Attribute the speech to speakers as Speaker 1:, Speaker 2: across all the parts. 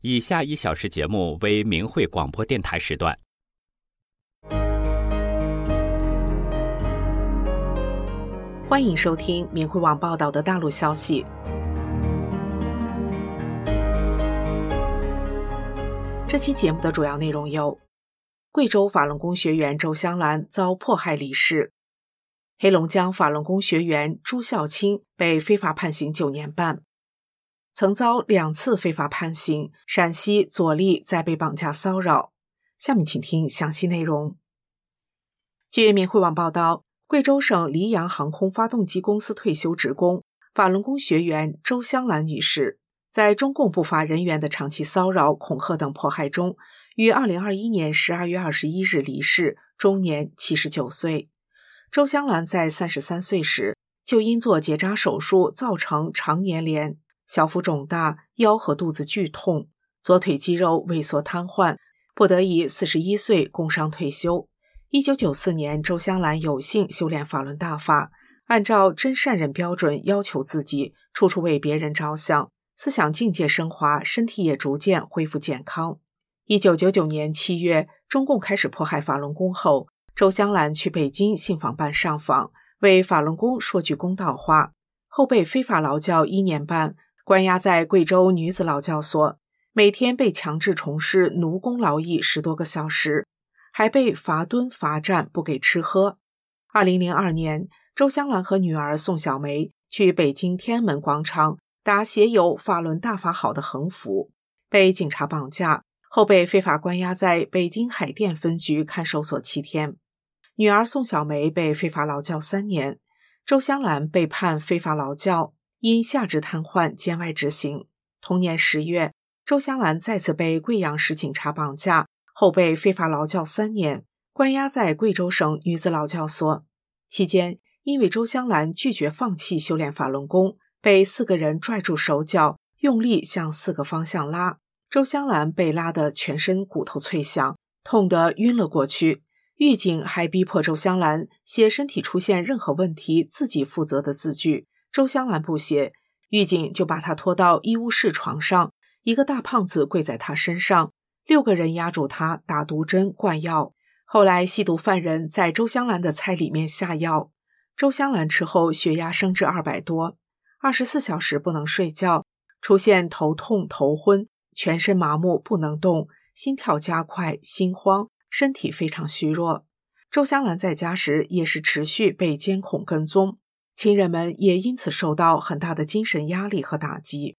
Speaker 1: 以下1小时节目为明慧广播电台时段。
Speaker 2: 欢迎收听明慧网报道的大陆消息。这期节目的主要内容有：贵州法轮功学员周香兰遭迫害离世；黑龙江法轮功学员朱孝清被非法判刑9年半；曾遭2次非法判刑，陕西左立再被绑架骚扰。下面请听详细内容。据明慧网报道，贵州省黎阳航空发动机公司退休职工、法轮功学员周香兰女士，在中共不法人员的长期骚扰、恐吓等迫害中，于2021年12月21日离世，终年79岁。周香兰在33岁时，就因做结扎手术造成肠粘连、小腹肿大、腰和肚子剧痛，左腿肌肉萎缩瘫痪，不得已41岁工伤退休。1994年，周香兰有幸修炼法轮大法，按照真善人标准要求自己，处处为别人着想，思想境界升华，身体也逐渐恢复健康。1999年7月，中共开始迫害法轮功后，周香兰去北京信访办上访，为法轮功说句公道话，后被非法劳教1年半，关押在贵州女子劳教所，每天被强制从事奴工劳役10多个小时，还被罚蹲罚站，不给吃喝。2002年，周香兰和女儿宋小梅去北京天安门广场打写有法轮大法好的横幅，被警察绑架，后被非法关押在北京海淀分局看守所7天。女儿宋小梅被非法劳教3年，周香兰被判非法劳教，因下肢瘫痪监外执行。同年10月，周香兰再次被贵阳市警察绑架，后被非法劳教3年，关押在贵州省女子劳教所。期间，因为周香兰拒绝放弃修炼法轮功，被4个人拽住手脚，用力向4个方向拉。周香兰被拉得全身骨头脆响，痛得晕了过去。狱警还逼迫周香兰写身体出现任何问题自己负责的字据，周香兰不写，狱警就把她拖到医务室床上，一个大胖子跪在她身上，6个人压住她，打毒针灌药。后来吸毒犯人在周香兰的菜里面下药，周香兰吃后血压升至200多，24小时不能睡觉，出现头痛头昏，全身麻木不能动，心跳加快，心慌，身体非常虚弱。周香兰在家时也是持续被监控跟踪，亲人们也因此受到很大的精神压力和打击。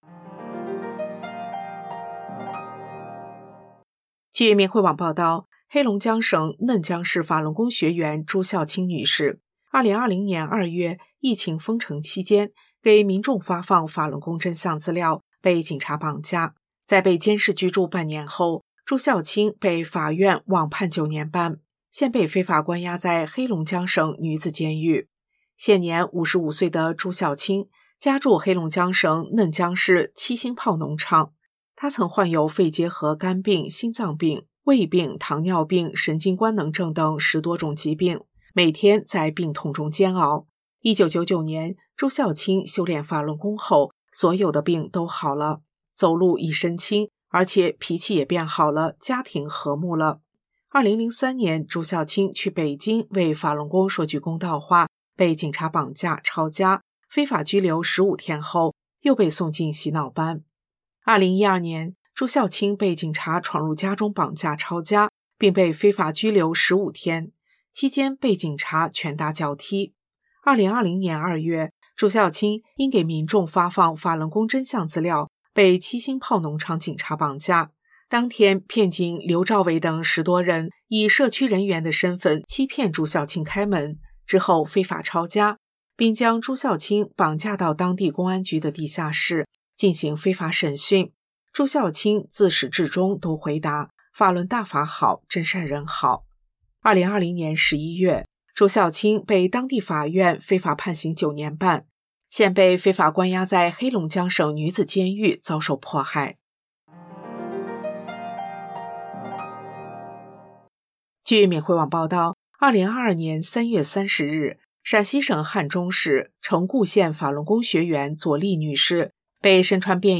Speaker 2: 据明慧网报道，黑龙江省嫩江市法轮功学员朱孝清女士2020年2月疫情封城期间，给民众发放法轮功真相资料，被警察绑架。在被监视居住半年后，朱孝清被法院网判9年半，现被非法关押在黑龙江省女子监狱。现年55岁的朱孝清家住黑龙江省嫩江市七星炮农场，他曾患有肺结核、肝病、心脏病、胃病、糖尿病、神经官能症等10多种疾病，每天在病痛中煎熬。1999年，朱孝清修炼法轮功后，所有的病都好了，走路一身轻，而且脾气也变好了，家庭和睦了。2003年，朱孝清去北京为法轮功说句公道话，被警察绑架抄家，非法拘留15天后，又被送进洗脑班。2012年，朱孝清被警察闯入家中绑架抄家，并被非法拘留15天，期间被警察拳打脚踢。2020年2月，朱孝清因给民众发放法轮功真相资料，被七星炮农场警察绑架。当天，骗警刘兆伟等10多人以社区人员的身份欺骗朱孝清开门，之后非法抄家，并将朱孝清绑架到当地公安局的地下室进行非法审讯。朱孝清自始至终都回答法轮大法好，真善人好。2020年11月，朱孝清被当地法院非法判刑9年半，现被非法关押在黑龙江省女子监狱，遭受迫害。据缅慧网报道，2022年3月30日，陕西省汉中市城固县法轮功学员左丽女士被身穿便衣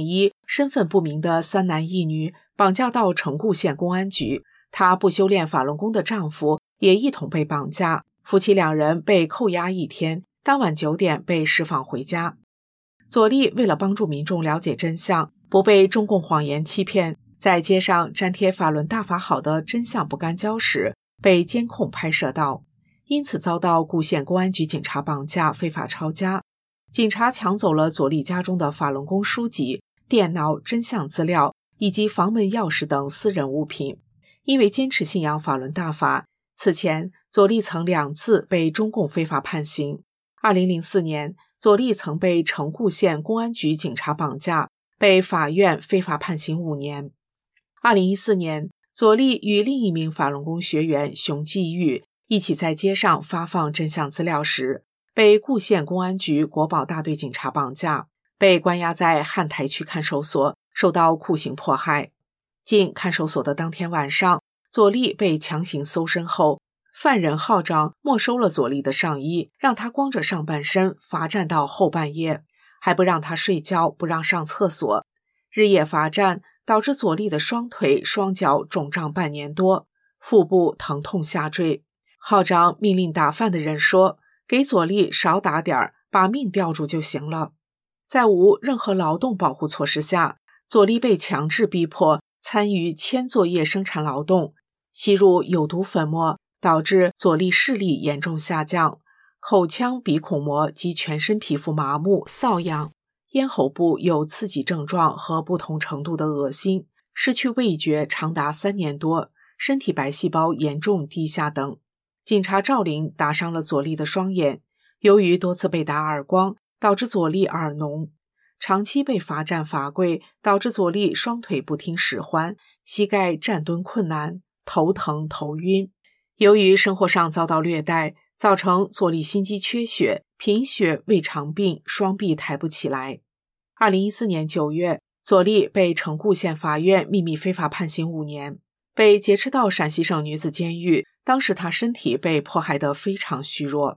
Speaker 2: 身份不明的3男1女绑架到成固县公安局，她不修炼法轮功的丈夫也一同被绑架，夫妻2人被扣押1天，当晚9点被释放回家。左立为了帮助民众了解真相，不被中共谎言欺骗，在街上粘贴法轮大法好的真相不干胶时被监控拍摄到，因此遭到固县公安局警察绑架，非法抄家。警察抢走了左立家中的法轮功书籍、电脑、真相资料以及房门钥匙等私人物品。因为坚持信仰法轮大法，此前左立曾2次被中共非法判刑。2004年，左立曾被成固县公安局警察绑架，被法院非法判刑5年。2014年，左立与另一名法轮功学员熊继玉一起在街上发放真相资料时，被固县公安局国保大队警察绑架，被关押在汉台区看守所，受到酷刑迫害。进看守所的当天晚上，左立被强行搜身后，犯人号长没收了左立的上衣，让他光着上半身罚站到后半夜，还不让他睡觉，不让上厕所。日夜罚站导致左立的双腿、双脚肿胀半年多，腹部疼痛下坠。号长命令打饭的人说，给左立少打点，把命吊住就行了。在无任何劳动保护措施下，左立被强制逼迫参与铅作业生产劳动，吸入有毒粉末，导致左立视力严重下降，口腔鼻孔膜及全身皮肤麻木、瘙痒，咽喉部有刺激症状和不同程度的恶心，失去味觉长达3年多，身体白细胞严重低下等。警察赵林打伤了左立的双眼，由于多次被打耳光，导致左立耳聋。长期被罚站罚跪，导致左立双腿不听使唤，膝盖站蹲困难，头疼头晕。由于生活上遭到虐待，造成左立心肌缺血、贫血、胃肠病，双臂抬不起来。2014年9月，左立被成固县法院秘密非法判刑5年，被劫持到陕西省女子监狱，当时她身体被迫害得非常虚弱。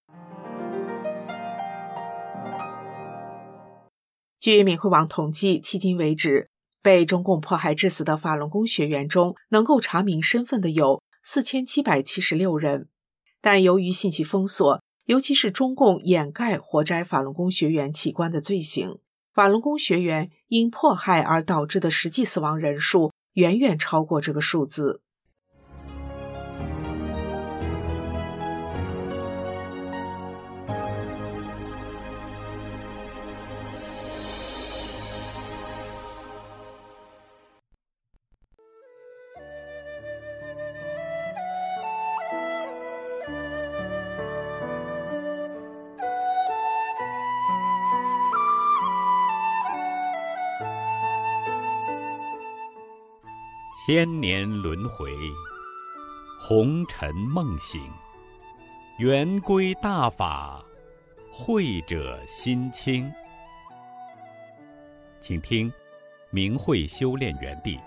Speaker 2: 据闽会网统计，迄今为止，被中共迫害致死的法轮功学员中，能够查明身份的有4776人。但由于信息封锁，尤其是中共掩盖活摘法轮功学员器官的罪行，法轮功学员因迫害而导致的实际死亡人数远远超过这个数字。
Speaker 1: 千年轮回，红尘梦醒，圆规大法，慧者心清。请听明慧修炼园地。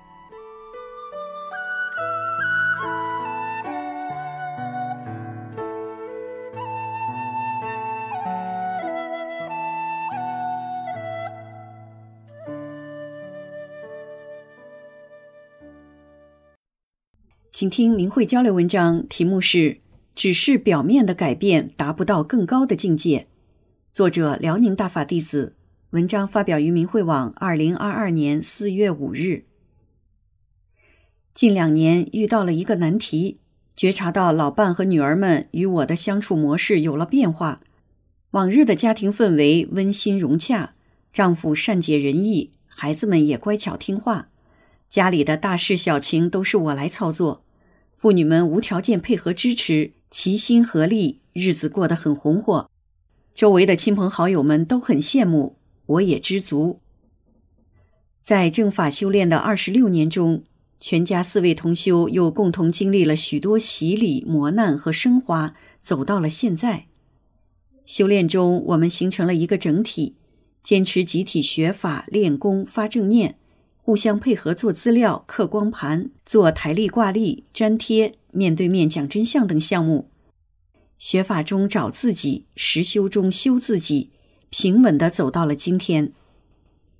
Speaker 3: 请听明慧交流文章，题目是只是表面的改变达不到更高的境界，作者辽宁大法弟子，文章发表于明慧网2022年4月5日。近2年遇到了一个难题，觉察到老伴和女儿们与我的相处模式有了变化，往日的家庭氛围温馨融洽，丈夫善解人意，孩子们也乖巧听话，家里的大事小情都是我来操作，妇女们无条件配合支持，齐心合力，日子过得很红火。周围的亲朋好友们都很羡慕，我也知足。在正法修炼的26年中，全家4位同修又共同经历了许多洗礼、磨难和升华，走到了现在。修炼中，我们形成了一个整体，坚持集体学法、练功、发正念，互相配合做资料、刻光盘、做台历挂历、粘贴、面对面讲真相等项目。学法中找自己，实修中修自己，平稳地走到了今天。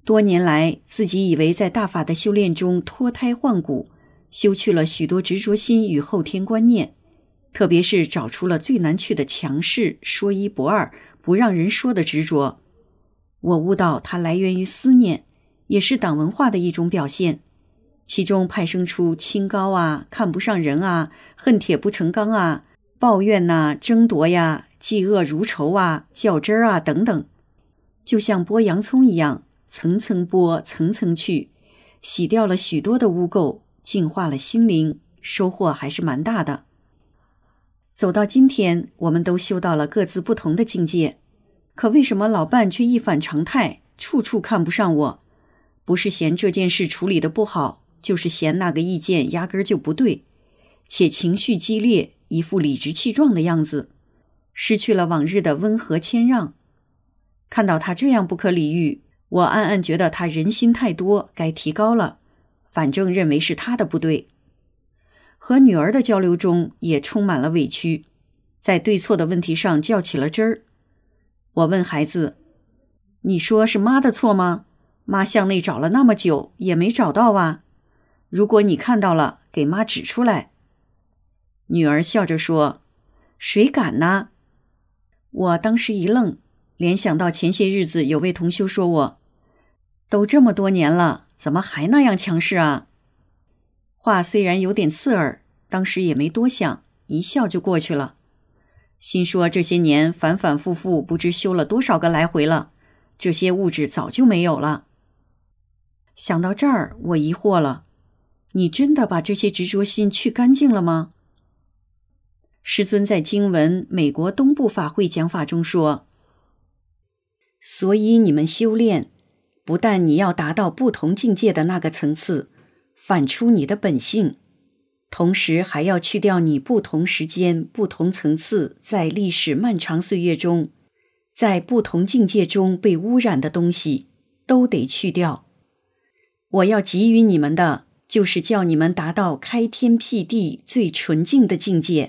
Speaker 3: 多年来，自己以为在大法的修炼中脱胎换骨，修去了许多执着心与后天观念，特别是找出了最难去的强势、说一不二、不让人说的执着。我悟到它来源于思念，也是党文化的一种表现，其中派生出清高啊、看不上人啊、恨铁不成钢啊、抱怨呐、争夺呀、嫉恶如仇啊、较真儿啊等等，就像剥洋葱一样，层层剥，层层去，洗掉了许多的污垢，净化了心灵，收获还是蛮大的。走到今天，我们都修到了各自不同的境界，可为什么老伴却一反常态，处处看不上我？不是嫌这件事处理得不好，就是嫌那个意见压根儿就不对，且情绪激烈，一副理直气壮的样子，失去了往日的温和谦让。看到他这样不可理喻，我暗暗觉得他人心太多，该提高了，反正认为是他的不对。和女儿的交流中也充满了委屈，在对错的问题上较起了真儿。我问孩子，你说是妈的错吗？妈向内找了那么久也没找到啊，如果你看到了，给妈指出来。女儿笑着说，谁敢呢？我当时一愣，联想到前些日子有位同修说我，都这么多年了，怎么还那样强势啊？话虽然有点刺耳，当时也没多想，一笑就过去了。心说这些年反反复复不知修了多少个来回了，这些物质早就没有了。想到这儿，我疑惑了，你真的把这些执着心去干净了吗？师尊在经文美国东部法会讲法中说，所以你们修炼，不但你要达到不同境界的那个层次，反出你的本性，同时还要去掉你不同时间、不同层次在历史漫长岁月中，在不同境界中被污染的东西，都得去掉。我要给予你们的，就是叫你们达到开天辟地最纯净的境界。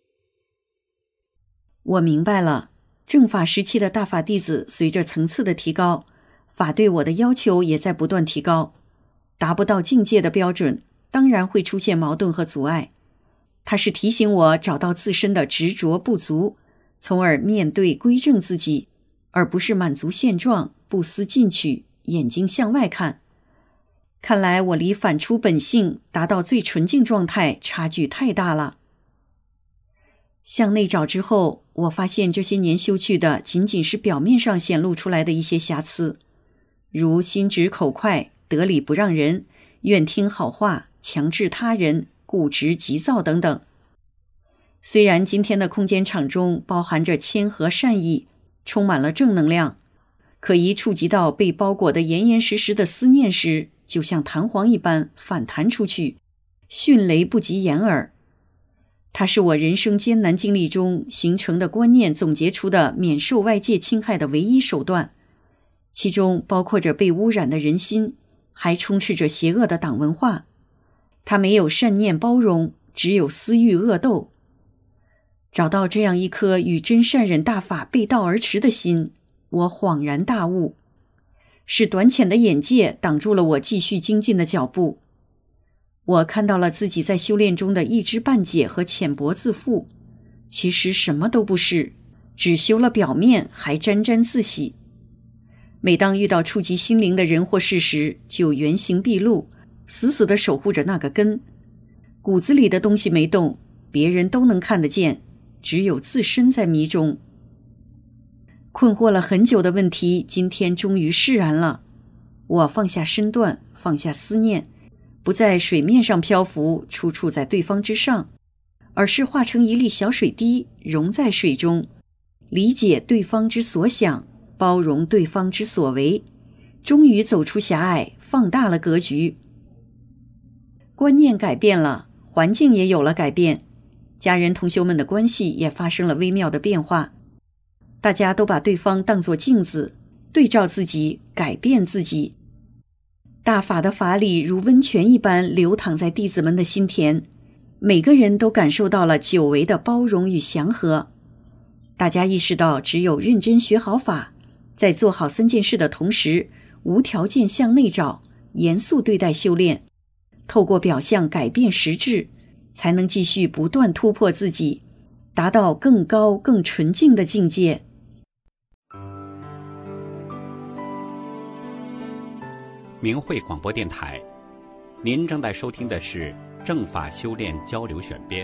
Speaker 3: 我明白了，正法时期的大法弟子随着层次的提高，法对我的要求也在不断提高，达不到境界的标准，当然会出现矛盾和阻碍。它是提醒我找到自身的执着不足，从而面对归正自己，而不是满足现状，不思进取，眼睛向外看。看来我离反出本性，达到最纯净状态，差距太大了。向内找之后，我发现这些年修去的仅仅是表面上显露出来的一些瑕疵，如心直口快、得理不让人、愿听好话、强制他人、固执急躁等等。虽然今天的空间场中包含着谦和善意，充满了正能量，可一触及到被包裹得严严实实的思念时，就像弹簧一般反弹出去，迅雷不及掩耳。它是我人生艰难经历中形成的观念总结出的免受外界侵害的唯一手段，其中包括着被污染的人心，还充斥着邪恶的党文化。它没有善念包容，只有私欲恶斗。找到这样一颗与真善忍大法背道而驰的心，我恍然大悟，是短浅的眼界挡住了我继续精进的脚步。我看到了自己在修炼中的一知半解和浅薄自负，其实什么都不是，只修了表面还沾沾自喜。每当遇到触及心灵的人或事时，就原形毕露，死死地守护着那个根。骨子里的东西没动，别人都能看得见，只有自身在迷中。困惑了很久的问题，今天终于释然了。我放下身段，放下思念，不在水面上漂浮，处处在对方之上，而是化成一粒小水滴，融在水中，理解对方之所想，包容对方之所为，终于走出狭隘，放大了格局。观念改变了，环境也有了改变，家人同修们的关系也发生了微妙的变化。大家都把对方当作镜子，对照自己，改变自己。大法的法理如温泉一般流淌在弟子们的心田，每个人都感受到了久违的包容与祥和。大家意识到，只有认真学好法，在做好3件事的同时， 无条件向内找，严肃对待修炼，透过表象改变实质，才能继续不断突破自己，达到更高更纯净的境界。
Speaker 1: 明慧广播电台，您正在收听的是正法修炼交流选编。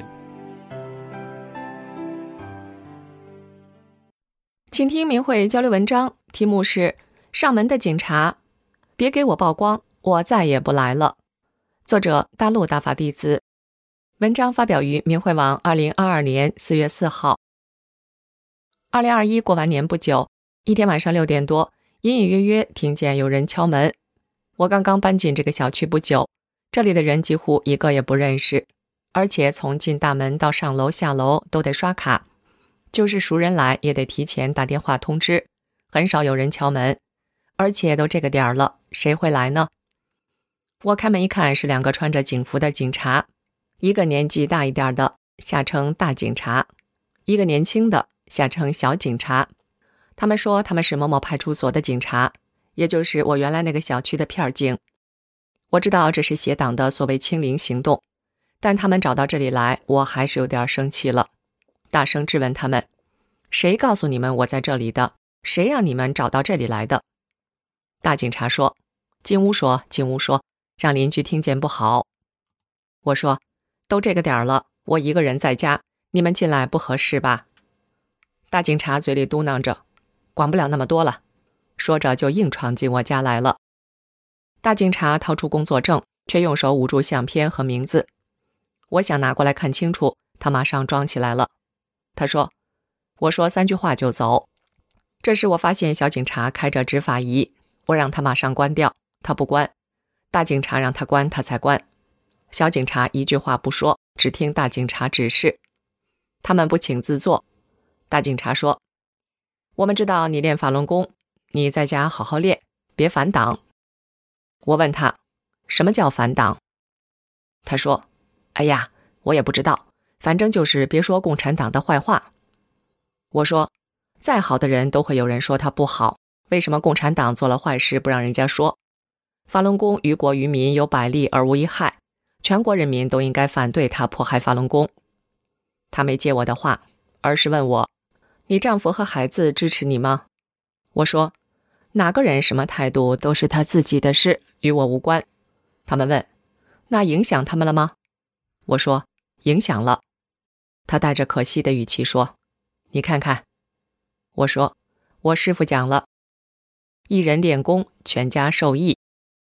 Speaker 4: 请听明慧交流文章，题目是上门的警察，别给我曝光，我再也不来了。作者大陆大法弟子。文章发表于明慧网2022年4月4号。2021过完年不久，一天晚上6点多，隐隐约约听见有人敲门。我刚刚搬进这个小区不久，这里的人几乎一个也不认识，而且从进大门到上楼下楼都得刷卡，就是熟人来也得提前打电话通知，很少有人敲门，而且都这个点儿了，谁会来呢？我开门一看，是2个穿着警服的警察，一个年纪大一点的，下称大警察，一个年轻的，下称小警察。他们说他们是某某派出所的警察，也就是我原来那个小区的片警。我知道这是邪党的所谓清零行动，但他们找到这里来，我还是有点生气了，大声质问他们，谁告诉你们我在这里的？谁让你们找到这里来的？大警察说，进屋说，进屋说，让邻居听见不好。我说，都这个点儿了，我一个人在家，你们进来不合适吧？大警察嘴里嘟囔着，管不了那么多了，说着就硬闯进我家来了。大警察掏出工作证，却用手捂住相片和名字。我想拿过来看清楚，他马上装起来了。他说，我说3句话就走。这时我发现小警察开着执法仪，我让他马上关掉，他不关。大警察让他关，他才关。小警察一句话不说，只听大警察指示。他们不请自坐。大警察说，我们知道你练法轮功，你在家好好练，别反党。我问他，什么叫反党？他说，哎呀，我也不知道，反正就是别说共产党的坏话。我说，再好的人都会有人说他不好，为什么共产党做了坏事不让人家说？法轮功于国于民有百利而无一害，全国人民都应该反对他迫害法轮功。他没接我的话，而是问我，你丈夫和孩子支持你吗？我说，哪个人什么态度都是他自己的事，与我无关。他们问，那影响他们了吗？我说，影响了。他带着可惜的语气说，你看看。我说，我师父讲了，一人练功，全家受益。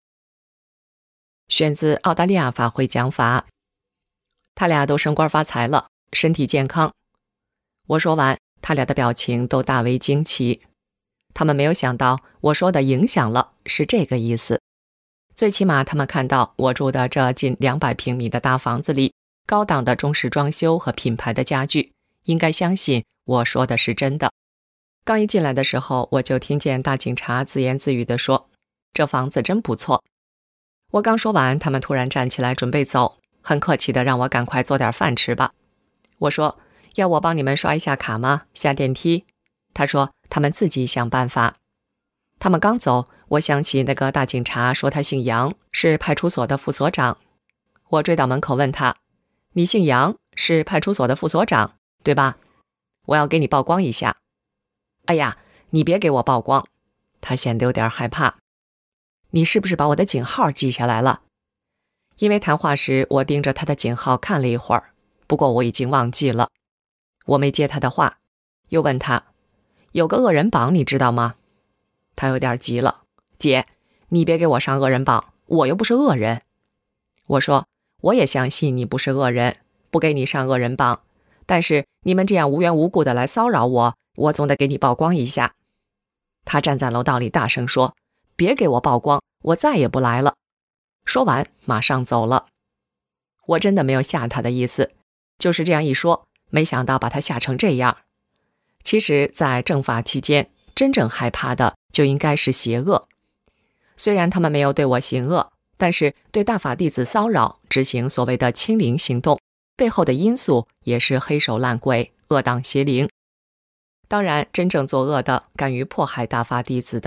Speaker 4: 选自澳大利亚法会讲法。他俩都升官发财了，身体健康。我说完，他俩的表情都大为惊奇。他们没有想到我说的影响了是这个意思。最起码他们看到我住的这近200平米的大房子里，高档的中式装修和品牌的家具，应该相信我说的是真的。刚一进来的时候，我就听见大警察自言自语地说，这房子真不错。我刚说完，他们突然站起来准备走，很客气地让我赶快做点饭吃吧。我说，要我帮你们刷一下卡吗？下电梯？他说他们自己想办法。他们刚走，我想起那个大警察说他姓杨，是派出所的副所长。我追到门口问他，你姓杨，是派出所的副所长，对吧？我要给你曝光一下。哎呀，你别给我曝光。他显得有点害怕。你是不是把我的警号记下来了？因为谈话时我盯着他的警号看了一会儿，不过我已经忘记了。我没接他的话，又问他，有个恶人榜你知道吗？他有点急了，姐，你别给我上恶人榜，我又不是恶人。我说，我也相信你不是恶人，不给你上恶人榜，但是你们这样无缘无故的来骚扰我，我总得给你曝光一下。他站在楼道里大声说，别给我曝光，我再也不来了。说完马上走了。我真的没有吓他的意思，就是这样一说，没想到把他吓成这样。其实在正法期间，真正害怕的就应该是邪恶。虽然他们没有对我行恶，但是对大法弟子骚扰，执行所谓的清零行动，背后的因素也是黑手烂鬼、恶党邪灵。当然，真正作恶的、敢于迫害大法弟子的，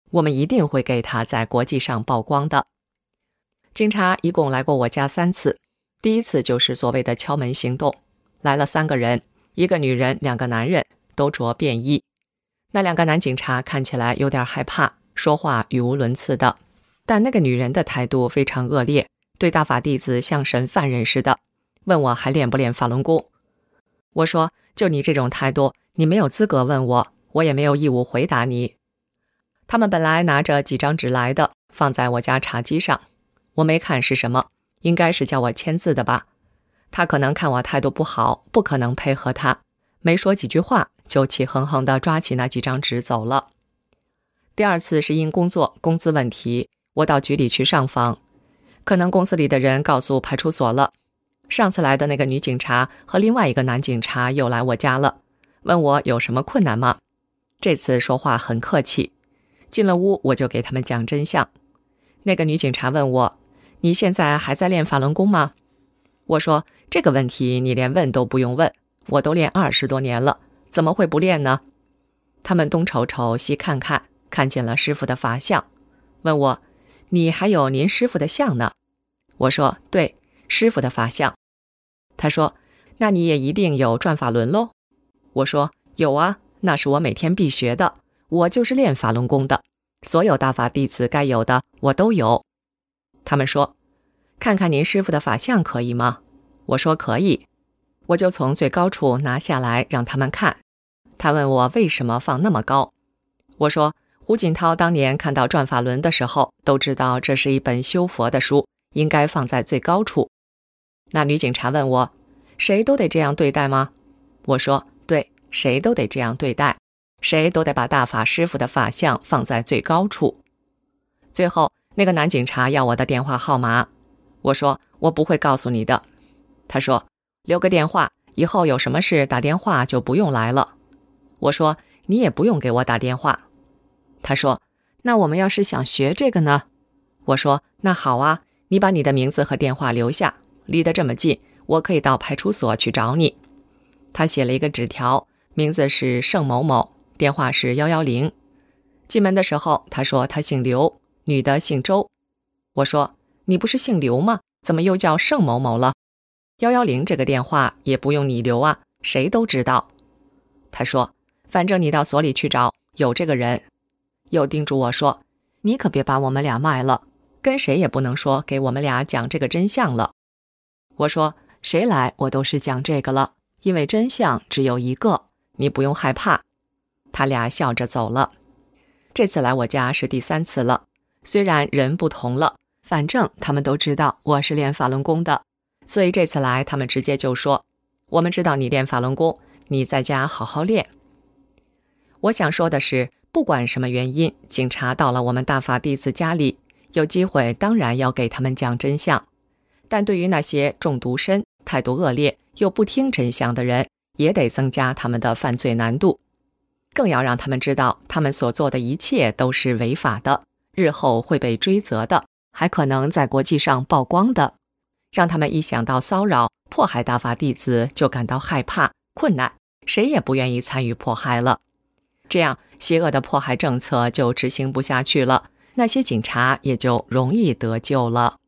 Speaker 4: 我们一定会给他在国际上曝光的。警察一共来过我家3次，第一次就是所谓的敲门行动，来了3个人，1个女人2个男人，都着便衣。那2个男警察看起来有点害怕，说话语无伦次的，但那个女人的态度非常恶劣，对大法弟子像审犯人似的，问我还练不练法轮功。我说，就你这种态度，你没有资格问我，我也没有义务回答你。他们本来拿着几张纸来的，放在我家茶几上，我没看是什么，应该是叫我签字的吧。他可能看我态度不好，不可能配合他，没说几句话就气哼哼地抓起那几张纸走了。第2次是因工资问题，我到局里去上访，可能公司里的人告诉派出所了。上次来的那个女警察和另外1个男警察又来我家了，问我有什么困难吗？这次说话很客气，进了屋我就给他们讲真相。那个女警察问我，你现在还在练法轮功吗？我说，这个问题你连问都不用问，我都练20多年了，怎么会不练呢？他们东瞅瞅西看看，看见了师父的法相，问我，你还有您师父的像呢？我说，对，师父的法相。他说，那你也一定有转法轮咯？我说，有啊，那是我每天必学的，我就是练法轮功的，所有大法弟子该有的我都有。他们说，看看您师父的法相可以吗？我说可以。我就从最高处拿下来让他们看。他问我为什么放那么高？我说，胡锦涛当年看到转法轮的时候，都知道这是一本修佛的书，应该放在最高处。那女警察问我，谁都得这样对待吗？我说，对，谁都得这样对待，谁都得把大法师父的法相放在最高处。最后那个男警察要我的电话号码，我说，我不会告诉你的。他说，留个电话，以后有什么事打电话就不用来了。我说，你也不用给我打电话。他说，那我们要是想学这个呢？我说，那好啊，你把你的名字和电话留下，离得这么近，我可以到派出所去找你。他写了一个纸条，名字是盛某某，电话是110。进门的时候他说他姓刘，女的姓周。我说，你不是姓刘吗？怎么又叫盛某某了？110这个电话也不用你留啊，谁都知道。他说，反正你到所里去找，有这个人。又叮嘱我说，你可别把我们俩卖了，跟谁也不能说给我们俩讲这个真相了。我说，谁来我都是讲这个了，因为真相只有一个，你不用害怕。他俩笑着走了。这次来我家是第3次了，虽然人不同了，反正他们都知道我是练法轮功的，所以这次来他们直接就说，我们知道你练法轮功，你在家好好练。我想说的是，不管什么原因，警察到了我们大法弟子家里，有机会当然要给他们讲真相，但对于那些中毒深、态度恶劣又不听真相的人，也得增加他们的犯罪难度，更要让他们知道他们所做的一切都是违法的，日后会被追责的，还可能在国际上曝光的，让他们一想到骚扰、迫害大法弟子就感到害怕、困难，谁也不愿意参与迫害了。这样邪恶的迫害政策就执行不下去了，那些警察也就容易得救了。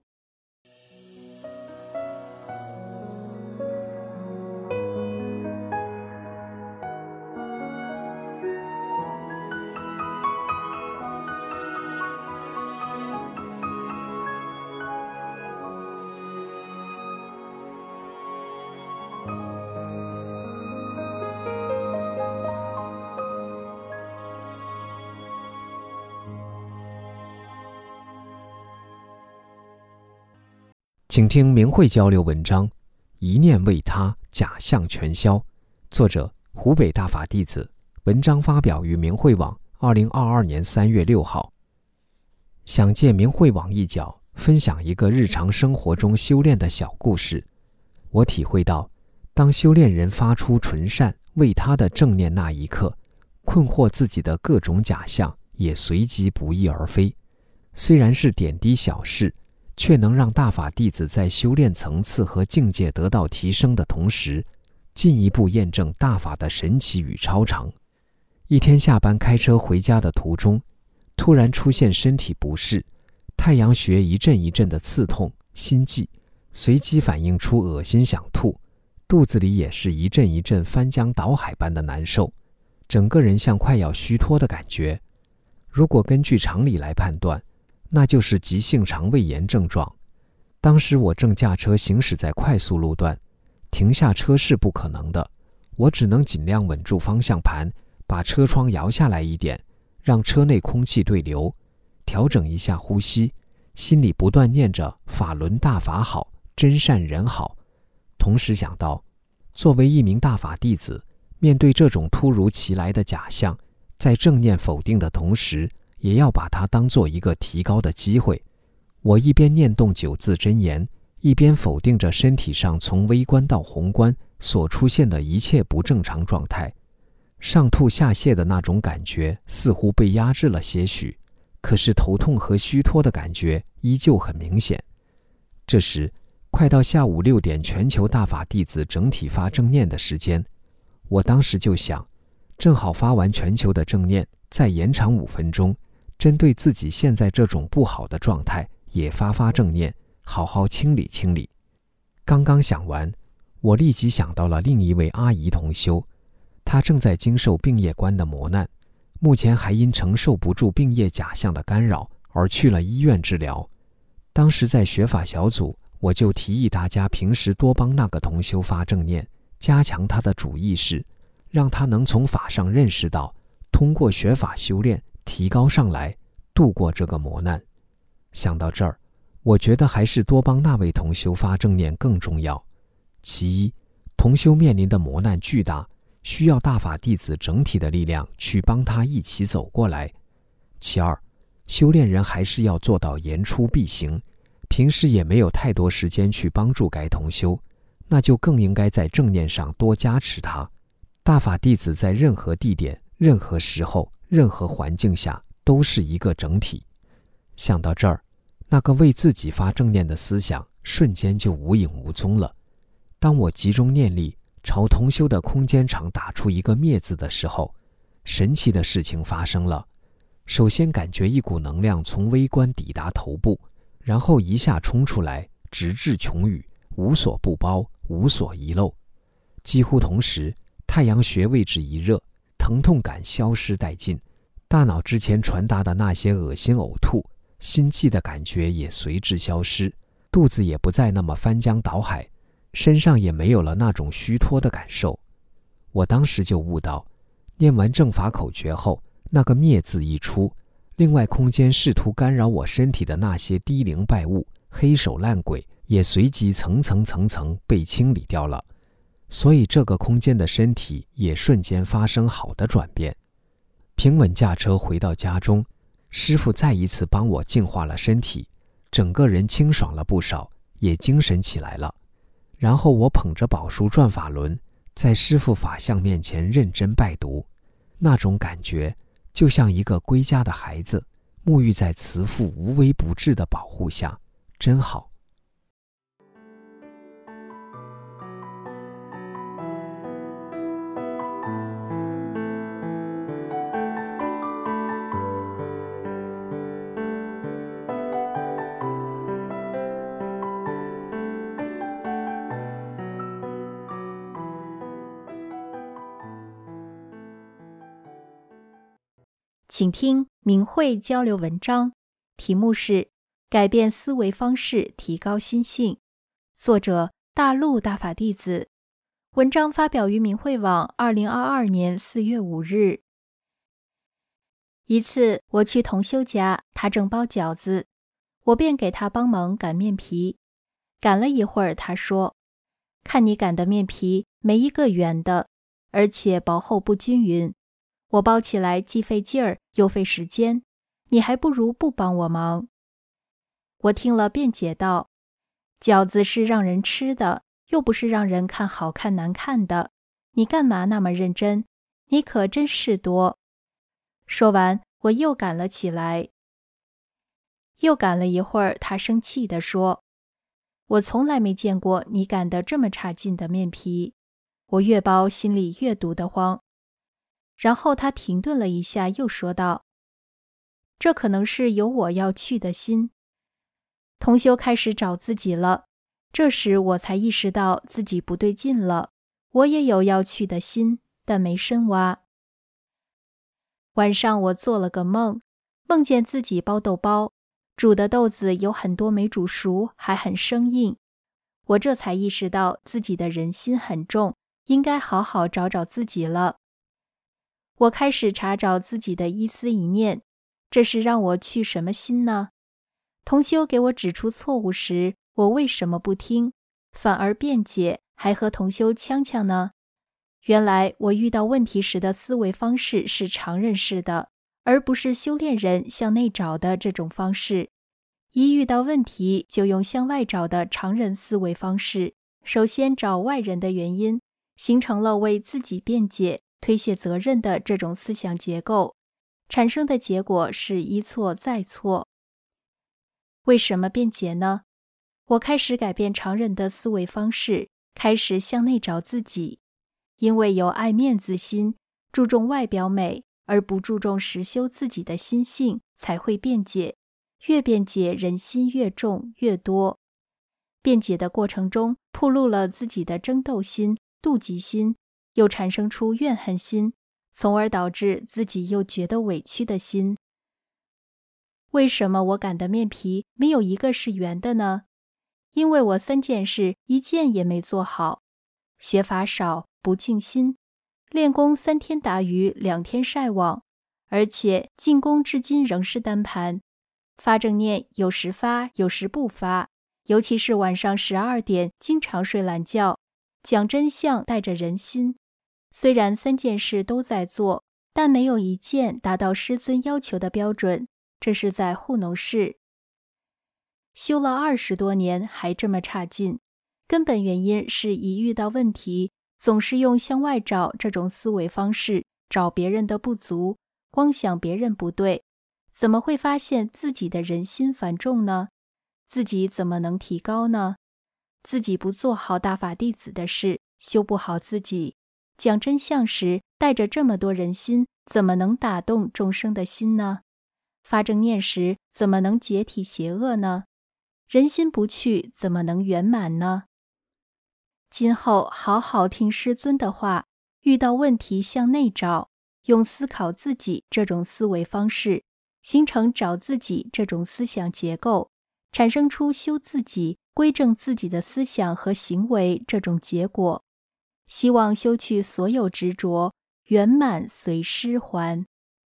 Speaker 5: 请听明慧交流文章《一念为他，假象全消》，作者湖北大法弟子，文章发表于明慧网2022年3月6号。想借明慧网一角分享一个日常生活中修炼的小故事。我体会到，当修炼人发出纯善为他的正念那一刻，困惑自己的各种假象也随即不翼而飞。虽然是点滴小事，却能让大法弟子在修炼层次和境界得到提升的同时，进一步验证大法的神奇与超常。一天下班开车回家的途中， 突然出现身体不适，太阳穴一阵一阵的刺痛、心悸，随即反映出恶心想吐，肚子里也是一阵一阵翻江倒海般的难受，整个人像快要虚脱的感觉。如果根据常理来判断，那就是急性肠胃炎症状。当时我正驾车行驶在快速路段，停下车是不可能的，我只能尽量稳住方向盘，把车窗摇下来一点，让车内空气对流，调整一下呼吸，心里不断念着法轮大法好，真善人好。同时想到，作为一名大法弟子，面对这种突如其来的假象，在正念否定的同时，也要把它当做一个提高的机会。我一边念动9字真言，一边否定着身体上从微观到宏观所出现的一切不正常状态。上吐下泻的那种感觉似乎被压制了些许，可是头痛和虚脱的感觉依旧很明显。这时快到下午6点全球大法弟子整体发正念的时间，我当时就想，正好发完全球的正念，再延长5分钟，针对自己现在这种不好的状态也发正念，好好清理清理。刚刚想完，我立即想到了另一位阿姨同修，她正在经受病业观的磨难，目前还因承受不住病业假象的干扰而去了医院治疗。当时在学法小组，我就提议大家平时多帮那个同修发正念，加强他的主意识，让他能从法上认识到，通过学法修炼提高上来，度过这个磨难。想到这儿，我觉得还是多帮那位同修发正念更重要。其一，同修面临的磨难巨大，需要大法弟子整体的力量去帮他一起走过来。其二，修炼人还是要做到言出必行，平时也没有太多时间去帮助该同修，那就更应该在正念上多加持他。大法弟子在任何地点、任何时候、任何环境下都是一个整体。想到这儿，那个为自己发正念的思想瞬间就无影无踪了。当我集中念力朝同修的空间场打出一个灭字的时候，神奇的事情发生了。首先感觉一股能量从微观抵达头部，然后一下冲出来，直至穹宇，无所不包，无所遗漏。几乎同时，太阳穴位置一热，疼痛感消失殆尽，大脑之前传达的那些恶心呕吐、心悸的感觉也随之消失，肚子也不再那么翻江倒海，身上也没有了那种虚脱的感受。我当时就悟到，念完正法口诀后，那个灭字一出，另外空间试图干扰我身体的那些低灵败物、黑手烂鬼也随即层层被清理掉了，所以这个空间的身体也瞬间发生好的转变。平稳驾车回到家中，师父再一次帮我净化了身体，整个人清爽了不少，也精神起来了。然后我捧着宝书转法轮，在师父法相面前认真拜读，那种感觉就像一个归家的孩子，沐浴在慈父无微不至的保护下，真好。
Speaker 6: 请听明慧交流文章，题目是改变思维方式，提高心性，作者大陆大法弟子，文章发表于明慧网2022年4月5日。一次我去同修家，他正包饺子，我便给他帮忙擀面皮。擀了一会儿，他说：“看你擀的面皮没一个圆的，而且薄厚不均匀。我包起来既费劲儿又费时间，你还不如不帮我忙。”我听了便解道：“饺子是让人吃的，又不是让人看好看难看的，你干嘛那么认真？你可真事多。”说完，我又擀了起来。又擀了一会儿，他生气地说：“我从来没见过你擀得这么差劲的面皮。”我越包心里越堵得慌。然后他停顿了一下，又说道：“ 这可能是有我要去的心。同修开始找自己了，这时我才意识到自己不对劲了，我也有要去的心，但没深挖。晚上我做了个梦，梦见自己包豆包，煮的豆子有很多没煮熟，还很生硬。我这才意识到自己的人心很重，应该好好找找自己了。我开始查找自己的一思一念，这是让我去什么心呢？同修给我指出错误时，我为什么不听，反而辩解，还和同修呛呛呢？原来我遇到问题时的思维方式是常人式的，而不是修炼人向内找的这种方式。一遇到问题就用向外找的常人思维方式，首先找外人的原因，形成了为自己辩解、推卸责任的这种思想结构，产生的结果是一错再错。为什么辩解呢？我开始改变常人的思维方式，开始向内找自己。因为有爱面子心，注重外表美，而不注重实修自己的心性，才会辩解。越辩解，人心越重越多。辩解的过程中，暴露了自己的争斗心、妒忌心，又产生出怨恨心，从而导致自己又觉得委屈的心。为什么我擀的面皮没有一个是圆的呢？因为我3件事1件也没做好。学法少，不静心，练功3天打鱼2天晒网，而且进宫至今仍是单盘。发正念有时发，有时不发，尤其是晚上12点经常睡懒觉，讲真相带着人心。虽然3件事都在做，但没有1件达到师尊要求的标准，这是在糊弄事。修了20多年还这么差劲，根本原因是一遇到问题，总是用向外找这种思维方式，找别人的不足，光想别人不对，怎么会发现自己的人心繁重呢？自己怎么能提高呢？自己不做好大法弟子的事，修不好自己，讲真相时带着这么多人心，怎么能打动众生的心呢？发正念时怎么能解体邪恶呢？人心不去，怎么能圆满呢？今后好好听师尊的话，遇到问题向内找，用思考自己这种思维方式，形成找自己这种思想结构，产生出修自己、归正自己的思想和行为这种结果。希望修去所有执着，圆满随师还。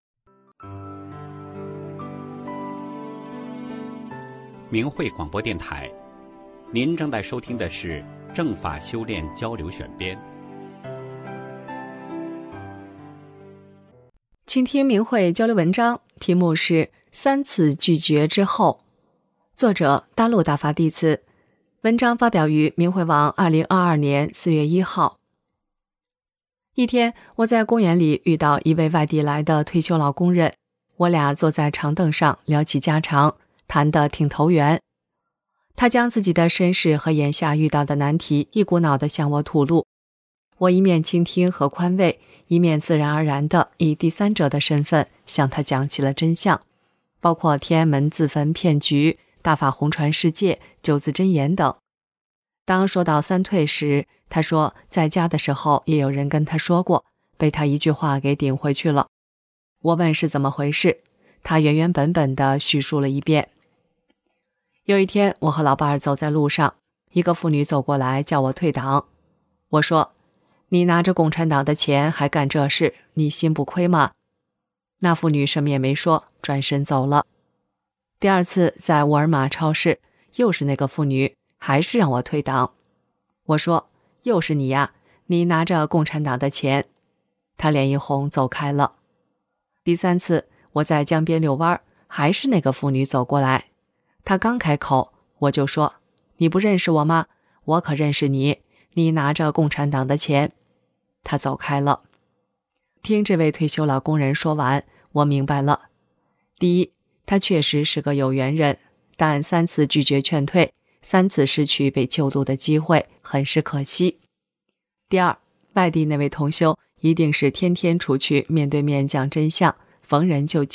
Speaker 1: 明慧广播电台，您正在收听的是正法修炼交流选编。
Speaker 4: 倾听明慧交流文章，题目是3次拒绝之后，作者大陆大法弟子，文章发表于明慧网2022年4月1号。一天，我在公园里遇到一位外地来的退休老工人，我俩坐在长凳上聊起家常，谈得挺投缘。他将自己的身世和眼下遇到的难题一股脑地向我吐露，我一面倾听和宽慰，一面自然而然地以第三者的身份向他讲起了真相，包括天安门自焚骗局、大法红传世界、九字真言等。当说到3退时，他说在家的时候也有人跟他说过，被他一句话给顶回去了。我问是怎么回事，他原原本本地叙述了一遍。有一天，我和老伴儿走在路上，一个妇女走过来叫我退党。我说，你拿着共产党的钱还干这事，你心不亏吗？那妇女什么也没说，转身走了。第2次在沃尔玛超市，又是那个妇女，还是让我退党。我说，又是你呀，你拿着共产党的钱。她脸一红走开了。第3次我在江边遛弯，还是那个妇女走过来。她刚开口，我就说，你不认识我吗？我可认识你，你拿着共产党的钱。她走开了。听这位退休老工人说完，我明白了。第一，他确实是个有缘人，但3次拒绝劝退，3次失去被救度的机会，很是可惜。第二，外地那位同修一定是天天出去面对面讲真相，逢人就讲，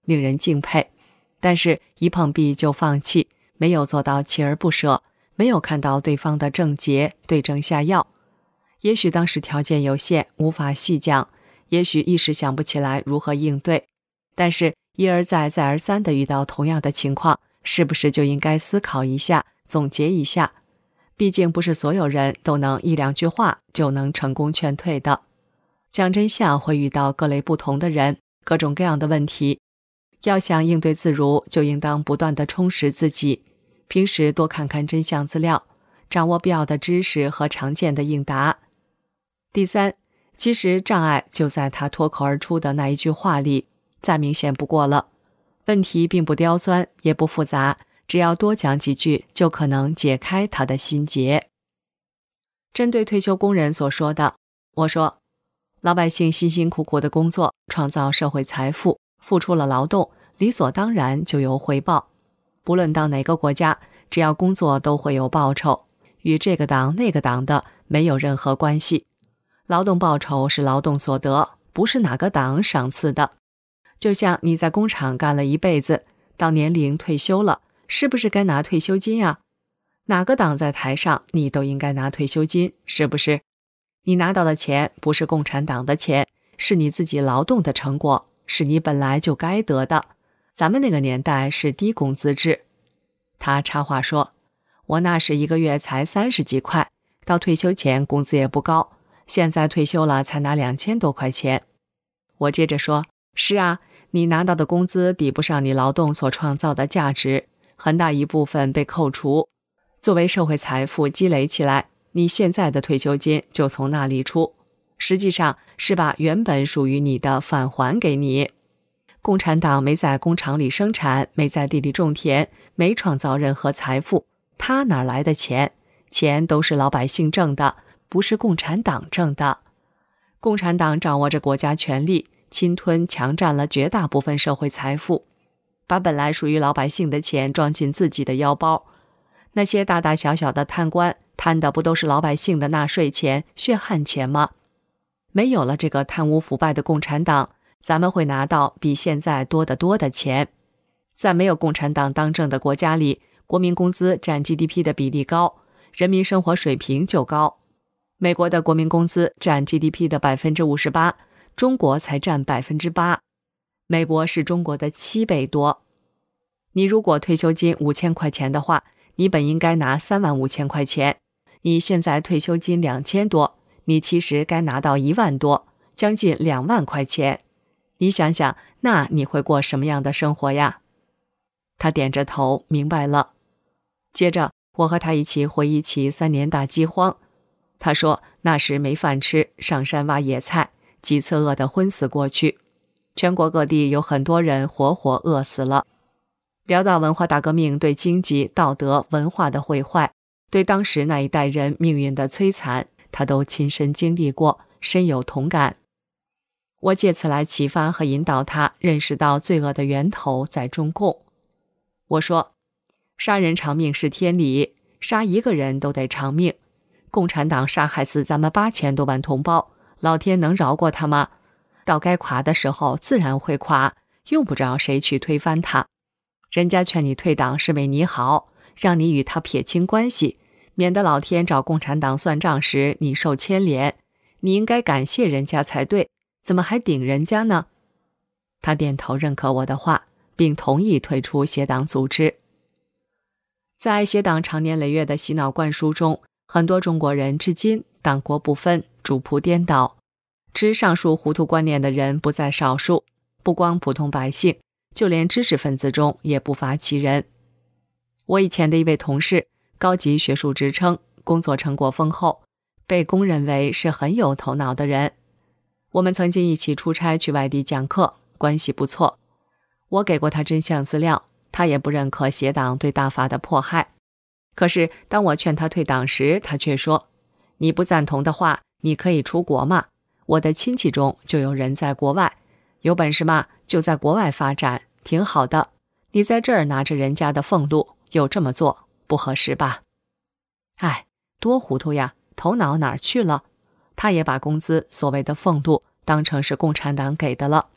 Speaker 4: 令人敬佩。但是一碰壁就放弃，没有做到锲而不舍，没有看到对方的症结，对症下药。也许当时条件有限，无法细讲，也许一时想不起来如何应对，但是一而再再而三地遇到同样的情况，是不是就应该思考一下，总结一下？毕竟不是所有人都能一两句话就能成功劝退的。讲真相会遇到各类不同的人，各种各样的问题，要想应对自如，就应当不断地充实自己，平时多看看真相资料，掌握必要的知识和常见的应答。第三，其实障碍就在他脱口而出的那一句话里，再明显不过了。问题并不刁钻，也不复杂，只要多讲几句，就可能解开他的心结。针对退休工人所说的，我说，老百姓辛辛苦苦的工作，创造社会财富，付出了劳动，理所当然就有回报。不论到哪个国家，只要工作都会有报酬，与这个党那个党的没有任何关系。劳动报酬是劳动所得，不是哪个党赏赐的。就像你在工厂干了一辈子，到年龄退休了，是不是该拿退休金啊？哪个党在台上，你都应该拿退休金，是不是？你拿到的钱不是共产党的钱，是你自己劳动的成果，是你本来就该得的。咱们那个年代是低工资制。他插话说，我那时一个月才30几块，到退休前工资也不高，现在退休了才拿2000多块钱。我接着说，是啊，你拿到的工资抵不上你劳动所创造的价值，很大一部分被扣除，作为社会财富积累起来，你现在的退休金就从那里出，实际上是把原本属于你的返还给你。共产党没在工厂里生产，没在地里种田，没创造任何财富，他哪来的钱？钱都是老百姓挣的，不是共产党挣的。共产党掌握着国家权力，侵吞强占了绝大部分社会财富，把本来属于老百姓的钱装进自己的腰包。那些大大小小的贪官，贪的不都是老百姓的纳税钱、血汗钱吗？没有了这个贪污腐败的共产党，咱们会拿到比现在多得多的钱。在没有共产党当政的国家里，国民工资占 GDP 的比例高，人民生活水平就高。美国的国民工资占 GDP 的 58%， 中国才占 8%， 美国是中国的7倍多。你如果退休金5000块钱的话，你本应该拿35000块钱，你现在退休金2000多，你其实该拿到1万多，将近2万块钱。你想想，那你会过什么样的生活呀？他点着头，明白了。接着我和他一起回忆起3年大饥荒。他说那时没饭吃，上山挖野菜，几次饿得昏死过去，全国各地有很多人活活饿死了。聊到文化大革命对经济、道德、文化的毁坏，对当时那一代人命运的摧残，他都亲身经历过，深有同感。我借此来启发和引导他认识到罪恶的源头在中共。我说，杀人偿命是天理，杀一个人都得偿命。共产党杀害死咱们8000多万同胞，老天能饶过他吗？到该垮的时候自然会垮，用不着谁去推翻他。人家劝你退党是为你好，让你与他撇清关系，免得老天找共产党算账时你受牵连。你应该感谢人家才对，怎么还顶人家呢？他点头认可我的话，并同意退出协党组织。在协党长年累月的洗脑灌输中，很多中国人至今党国不分，主仆颠倒。持上述糊涂观念的人不在少数，不光普通百姓，就连知识分子中也不乏其人。我以前的一位同事，高级学术职称，工作成果丰厚，被公认为是很有头脑的人。我们曾经一起出差去外地讲课，关系不错。我给过他真相资料，他也不认可协党对大法的迫害。可是当我劝他退党时，他却说，你不赞同的话，你可以出国嘛，我的亲戚中就有人在国外，有本事嘛就在国外发展，挺好的。你在这儿拿着人家的俸禄，又这么做，不合适吧？哎，多糊涂呀，头脑哪儿去了？他也把工资所谓的俸禄当成是共产党给的了。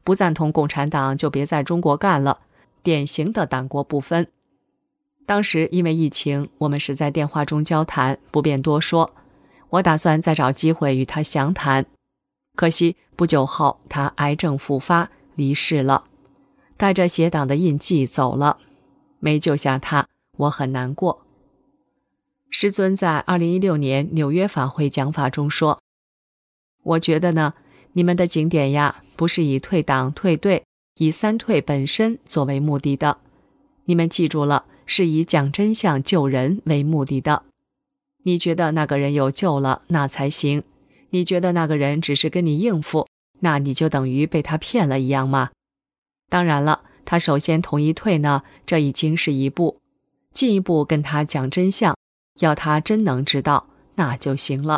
Speaker 4: 不赞同共产党就别在中国干了，典型的党国不分。当时因为疫情，我们是在电话中交谈，不便多说。我打算再找机会与他详谈。可惜不久后他癌症复发，离世了，带着邪党的印记走了，没救下他，我很难过。师尊在2016年纽约法会讲法中说，我觉得呢，你们的经典呀，不是以退党退队，以三退本身作为目的的，你们记住了，是以讲真相救人为目的的。你觉得那个人有救了，那才行。你觉得那个人只是跟你应付，那你就等于被他骗了一样吗？当然了，他首先同意退呢，这已经是一步，进一步跟他讲真相，要他真能知道，那就行了。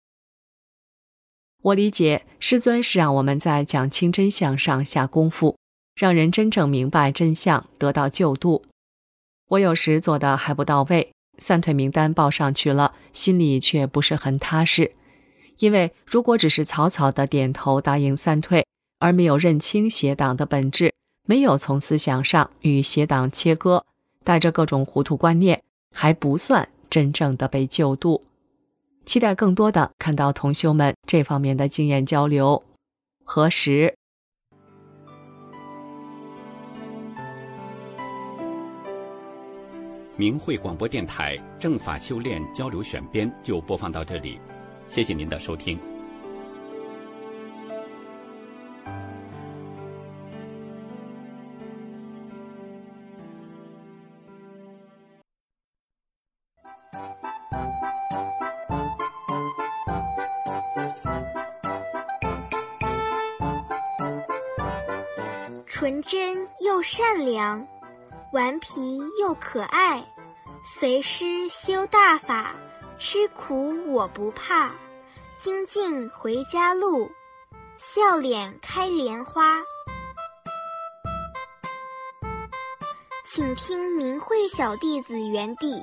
Speaker 4: 我理解师尊是让我们在讲清真相上下功夫，让人真正明白真相，得到救度。我有时做的还不到位，三退名单报上去了，心里却不是很踏实。因为如果只是草草的点头答应三退，而没有认清邪党的本质，没有从思想上与邪党切割，带着各种糊涂观念，还不算真正的被救度。期待更多的看到同修们这方面的经验交流。何时？
Speaker 1: 明慧广播电台正法修炼交流选编就播放到这里，谢谢您的收听。
Speaker 7: 纯真又善良，顽皮又可爱，随师修大法，吃苦我不怕，精进回家路，笑脸开莲花。请听明慧小弟子园地。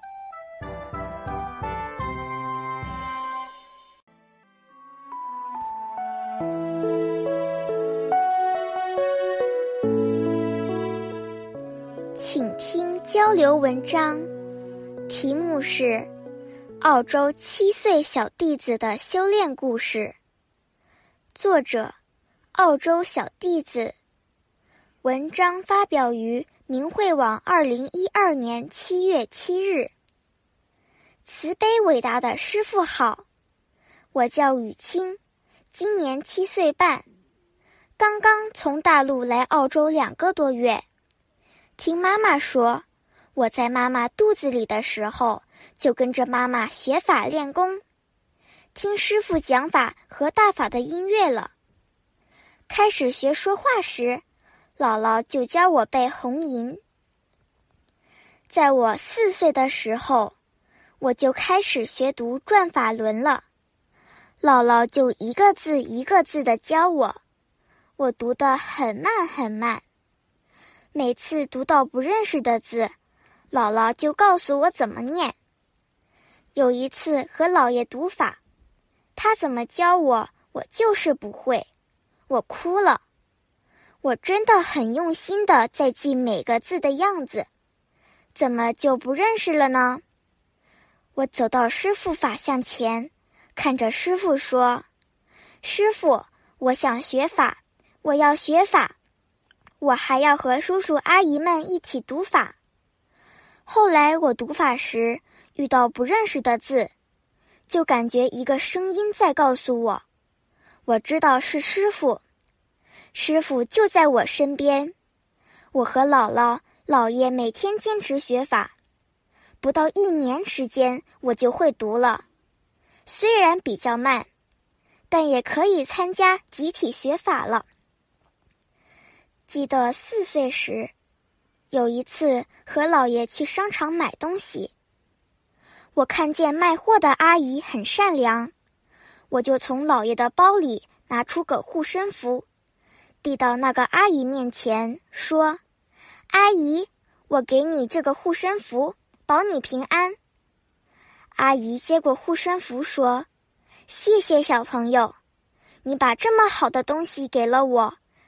Speaker 7: 请听交流文章，题目是澳洲7岁小弟子的修炼故事，作者澳洲小弟子，文章发表于明慧网2012年7月7日。慈悲伟大的师父好，我叫雨清，今年7岁半，刚刚从大陆来澳洲2个多月。听妈妈说，我在妈妈肚子里的时候就跟着妈妈学法练功，听师父讲法和大法的音乐了。开始学说话时，姥姥就教我背红吟。在我4岁的时候，我就开始学读转法轮了，姥姥就一个字一个字地教我，我读得很慢很慢。每次读到不认识的字，姥姥就告诉我怎么念。有一次和姥爷读法，他怎么教我，我就是不会，我哭了。我真的很用心地在记每个字的样子，怎么就不认识了呢？我走到师父法像前，看着师父说：“师父，我想学法，我要学法。我还要和叔叔阿姨们一起读法。”后来我读法时遇到不认识的字，就感觉一个声音在告诉我，我知道是师父，师父就在我身边。我和姥姥、姥爷每天坚持学法，不到1年时间我就会读了，虽然比较慢，但也可以参加集体学法了。记得4岁时，有一次和姥爷去商场买东西，我看见卖货的阿姨很善良，我就从姥爷的包里拿出个护身符，递到那个阿姨面前，说：“阿姨，我给你这个护身符，保你平安。”阿姨接过护身符说：“谢谢小朋友，你把这么好的东西给了我，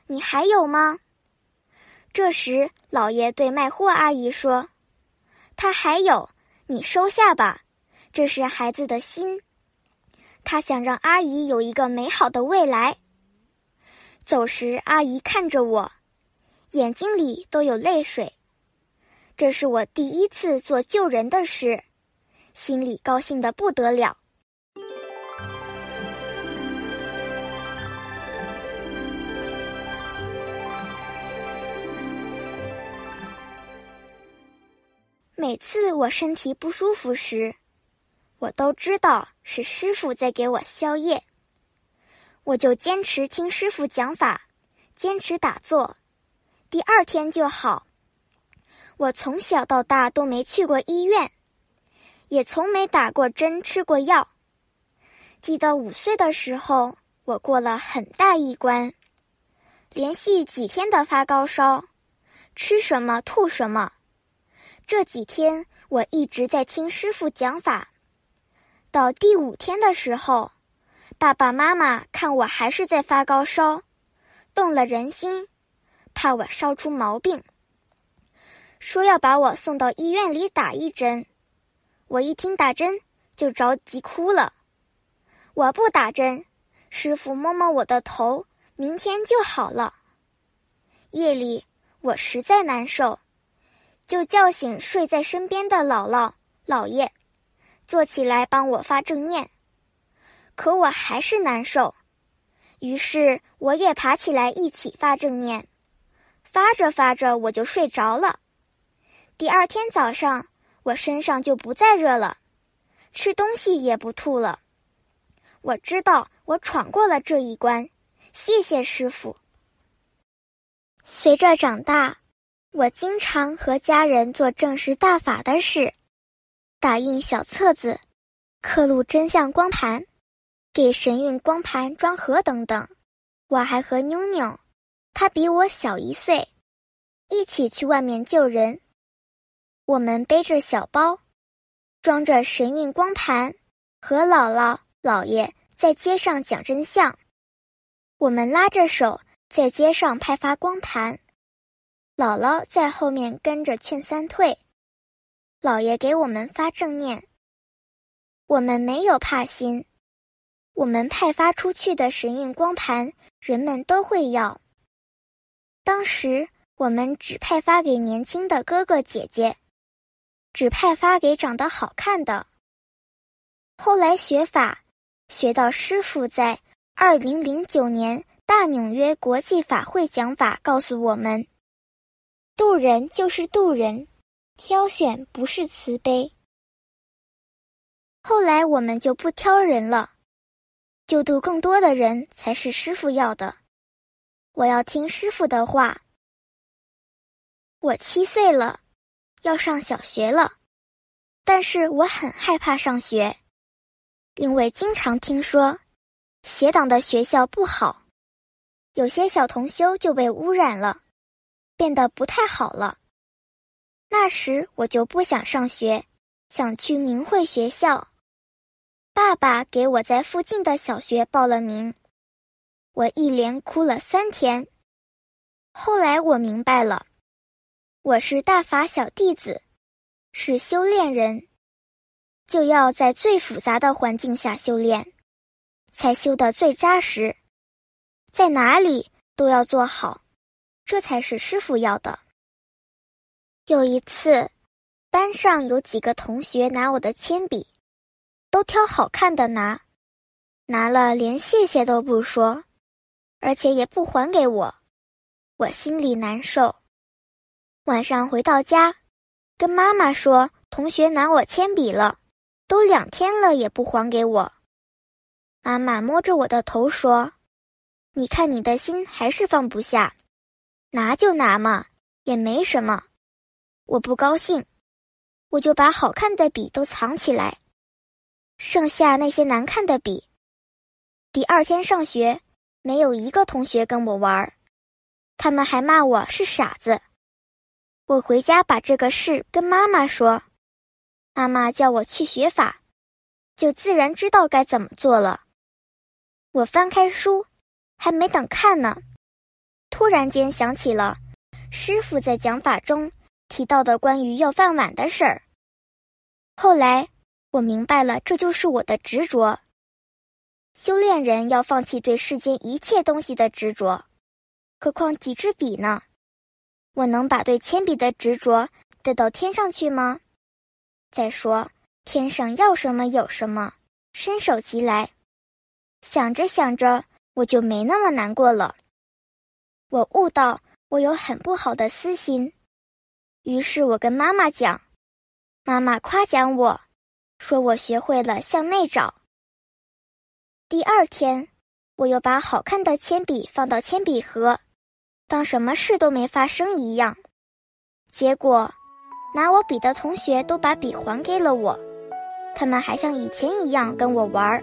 Speaker 7: 你还有吗？”这时老爷对卖货阿姨说：“他还有，你收下吧，这是孩子的心，他想让阿姨有一个美好的未来。”走时，阿姨看着我，眼睛里都有泪水。这是我第一次做救人的事，心里高兴得不得了。每次我身体不舒服时，我都知道是师父在给我消业，我就坚持听师父讲法，坚持打坐，第二天就好。我从小到大都没去过医院，也从没打过针吃过药。记得5岁的时候，我过了很大一关，连续几天的发高烧，吃什么吐什么。这几天我一直在听师父讲法，到第5天的时候，爸爸妈妈看我还是在发高烧，动了人心，怕我烧出毛病，说要把我送到医院里打一针。我一听打针就着急哭了。我不打针，师父摸摸我的头，明天就好了。夜里我实在难受，就叫醒睡在身边的姥姥、姥爷，坐起来帮我发正念。可我还是难受，于是我也爬起来一起发正念。发着发着我就睡着了。第二天早上，我身上就不再热了，吃东西也不吐了。我知道我闯过了这一关，谢谢师父。随着长大，我经常和家人做正式大法的事，打印小册子，刻录真相光盘，给神韵光盘装盒等等。我还和妞妞，她比我小1岁，一起去外面救人。我们背着小包，装着神韵光盘，和姥姥、姥爷在街上讲真相。我们拉着手在街上派发光盘，姥姥在后面跟着劝三退，姥爷给我们发正念。我们没有怕心，我们派发出去的神韵光盘，人们都会要。当时我们只派发给年轻的哥哥姐姐，只派发给长得好看的。后来学法，学到师父在2009年大纽约国际法会讲法，告诉我们，渡人就是渡人，挑选不是慈悲。后来我们就不挑人了，救度更多的人才是师父要的。我要听师父的话。我7岁了，要上小学了，但是我很害怕上学，因为经常听说邪党的学校不好，有些小同修就被污染了，变得不太好了。那时我就不想上学，想去明慧学校。爸爸给我在附近的小学报了名，我一连哭了3天。后来我明白了，我是大法小弟子，是修炼人，就要在最复杂的环境下修炼，才修得最扎实，在哪里都要做好，这才是师父要的。有一次，班上有几个同学拿我的铅笔，都挑好看的拿了连谢谢都不说，而且也不还给我，我心里难受。晚上回到家，跟妈妈说同学拿我铅笔了，都2天了也不还给我。妈妈摸着我的头说，你看你的心还是放不下，拿就拿嘛，也没什么。我不高兴，我就把好看的笔都藏起来，剩下那些难看的笔。第2天上学，没有一个同学跟我玩，他们还骂我是傻子。我回家把这个事跟妈妈说，妈妈叫我去学法，就自然知道该怎么做了。我翻开书，还没等看呢， 突然间想起了师傅在讲法中提到的关于要饭碗的事儿。后来我明白了，这就是我的执着。修炼人要放弃对世间一切东西的执着，何况几支笔呢？我能把对铅笔的执着带到天上去吗？再说，天上要什么有什么，伸手即来。想着想着，我就没那么难过了。我悟到我有很不好的私心，于是我跟妈妈讲，妈妈夸奖我，说我学会了向内找。第二天，我又把好看的铅笔放到铅笔盒，当什么事都没发生一样。结果，拿我笔的同学都把笔还给了我，他们还像以前一样跟我玩。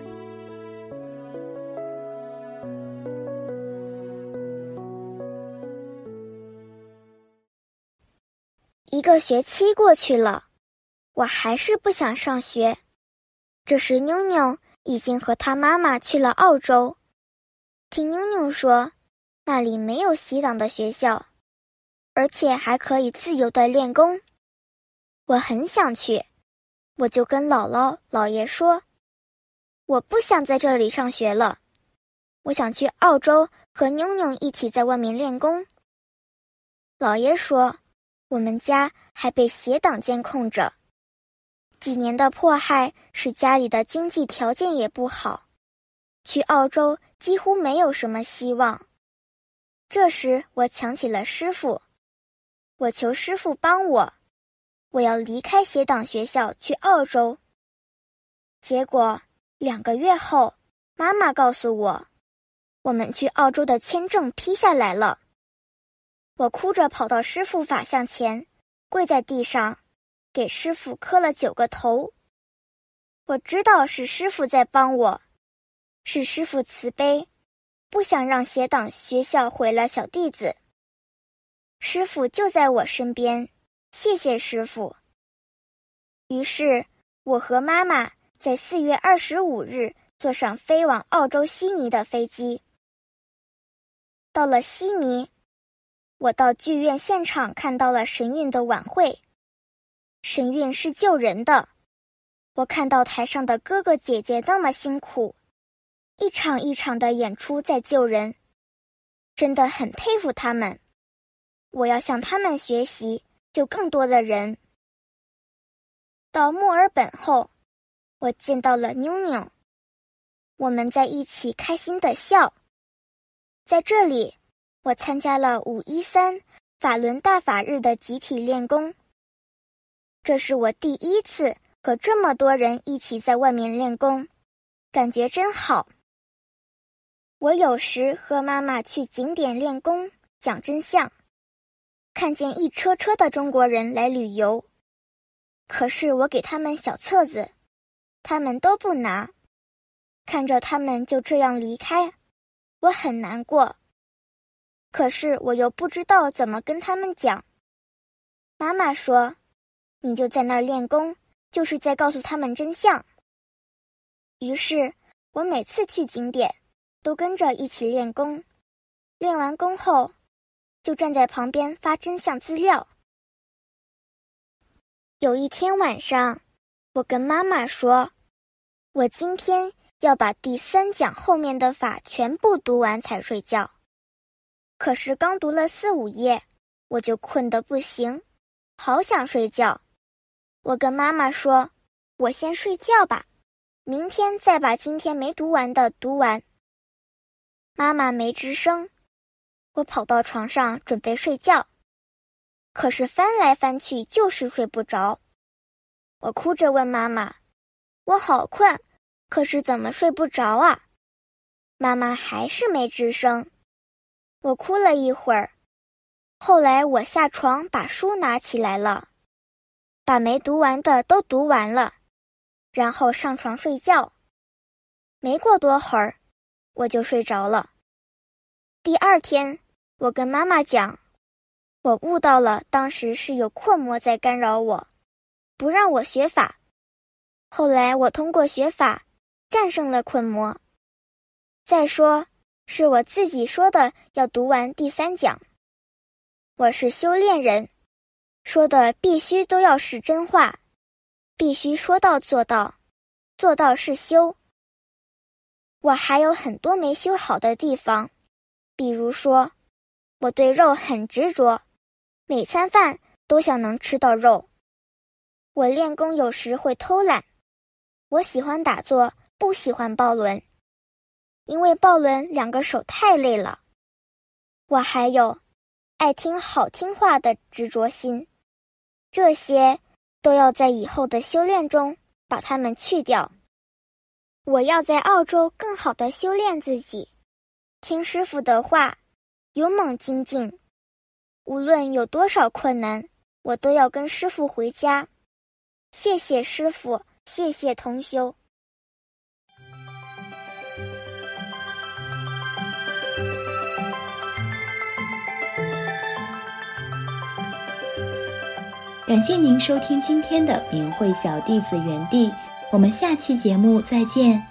Speaker 7: 一个学期过去了，我还是不想上学。这时妞妞已经和她妈妈去了澳洲。听妞妞说，那里没有洗党的学校，而且还可以自由地练功。我很想去，我就跟姥姥姥爷说，我不想在这里上学了，我想去澳洲和妞妞一起在外面练功。姥爷说，我们家还被邪党监控着，几年的迫害使家里的经济条件也不好，去澳洲几乎没有什么希望。这时我想起了师傅，我求师傅帮我，我要离开邪党学校去澳洲。结果2个月后，妈妈告诉我，我们去澳洲的签证批下来了。我哭着跑到师傅法像前，跪在地上，给师傅磕了9个头。我知道是师傅在帮我，是师傅慈悲，不想让邪党学校毁了小弟子。师傅就在我身边，谢谢师傅。于是我和妈妈在4月25日坐上飞往澳洲悉尼的飞机。到了悉尼，我到剧院现场看到了神韵的晚会。神韵是救人的，我看到台上的哥哥姐姐那么辛苦，一场一场的演出在救人，真的很佩服他们。我要向他们学习，救更多的人。到墨尔本后，我见到了妞妞，我们在一起开心地笑。在这里，我参加了513法轮大法日的集体练功。这是我第一次和这么多人一起在外面练功，感觉真好。我有时和妈妈去景点练功，讲真相，看见一车车的中国人来旅游，可是我给他们小册子，他们都不拿，看着他们就这样离开，我很难过。可是我又不知道怎么跟他们讲。妈妈说，你就在那儿练功，就是在告诉他们真相。于是我每次去景点都跟着一起练功，练完功后就站在旁边发真相资料。有一天晚上，我跟妈妈说，我今天要把第3讲后面的法全部读完才睡觉。可是刚读了4、5页，我就困得不行，好想睡觉。我跟妈妈说，我先睡觉吧，明天再把今天没读完的读完。妈妈没吱声，我跑到床上准备睡觉，可是翻来翻去就是睡不着。我哭着问妈妈，我好困，可是怎么睡不着啊？妈妈还是没吱声。我哭了一会儿，后来我下床把书拿起来了，把没读完的都读完了，然后上床睡觉。没过多会儿，我就睡着了。第2天，我跟妈妈讲，我悟到了当时是有困魔在干扰我，不让我学法。后来我通过学法战胜了困魔。再说， 是我自己说的要读完第3讲。我是修炼人，说的必须都要是真话，必须说到做到，做到是修。我还有很多没修好的地方，比如说，我对肉很执着，每餐饭都想能吃到肉。我练功有时会偷懒，我喜欢打坐，不喜欢抱轮，因为抱轮2个手太累了。我还有爱听好听话的执着心，这些都要在以后的修炼中把它们去掉。我要在澳洲更好的修炼自己，听师父的话，勇猛精进。无论有多少困难，我都要跟师父回家。谢谢师父，谢谢同修。
Speaker 8: 感谢您收听今天的明慧小弟子园地，我们下期节目再见。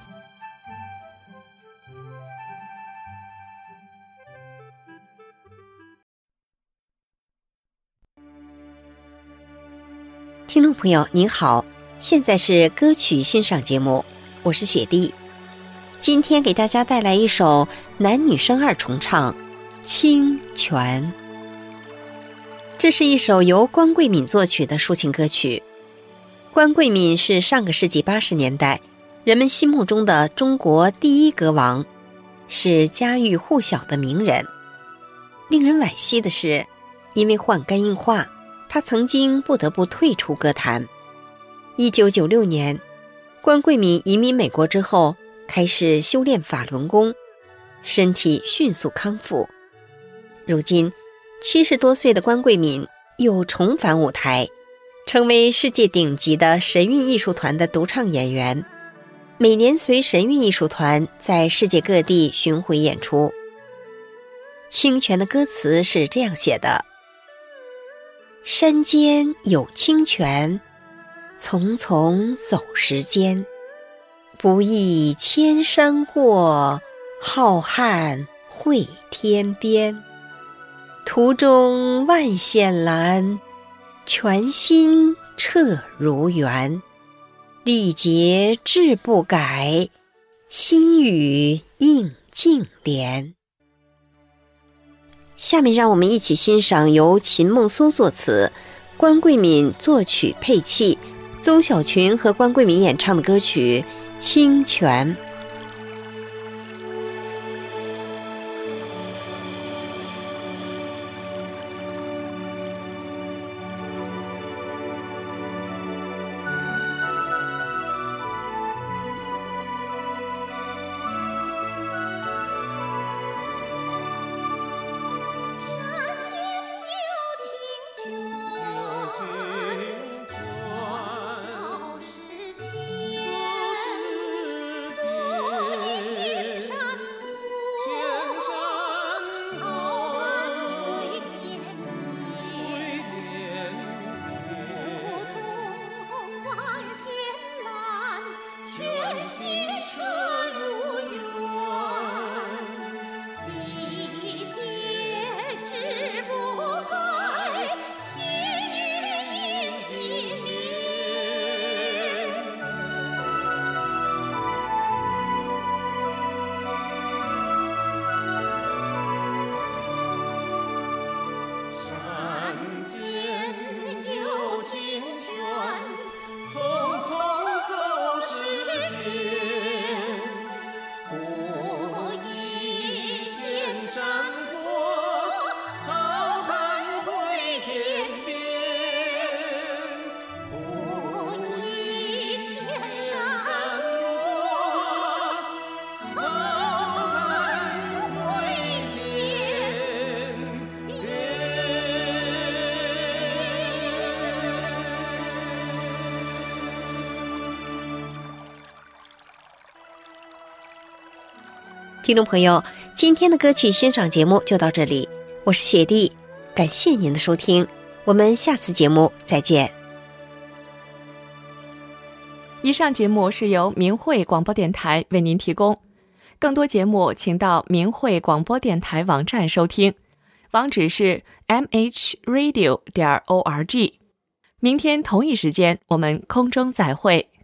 Speaker 9: 听众朋友您好，现在是歌曲欣赏节目，我是雪莉。今天给大家带来一首男女生2重唱《清泉》。这是一首由关桂敏作曲的抒情歌曲。关桂敏是上个世纪80年代人们心目中的中国第一歌王，是家喻户晓的名人。令人惋惜的是，因为患肝硬化，他曾经不得不退出歌坛。1996年，关桂敏移民美国之后，开始修炼法轮功，身体迅速康复。如今70多岁的关桂敏又重返舞台，成为世界顶级的神韵艺术团的独唱演员，每年随神韵艺术团在世界各地巡回演出。清泉的歌词是这样写的：山间有清泉，淙淙走时间，不亦千山过，浩瀚汇天边。途中万险拦，泉心澈如源。历劫志不改，心语应净莲。下面让我们一起欣赏由秦梦苏作词，关桂敏作曲配器，邹小群和关桂敏演唱的歌曲《清泉》。听众朋友，今天的歌曲欣赏节目就到这里，我是雪莉，感谢您的收听，我们下次节目再见。
Speaker 4: 以上节目是由明慧广播电台为您提供， 更多节目请到明慧广播电台网站收听，网址是 mhradio.org。明天同一时间我们空中再会。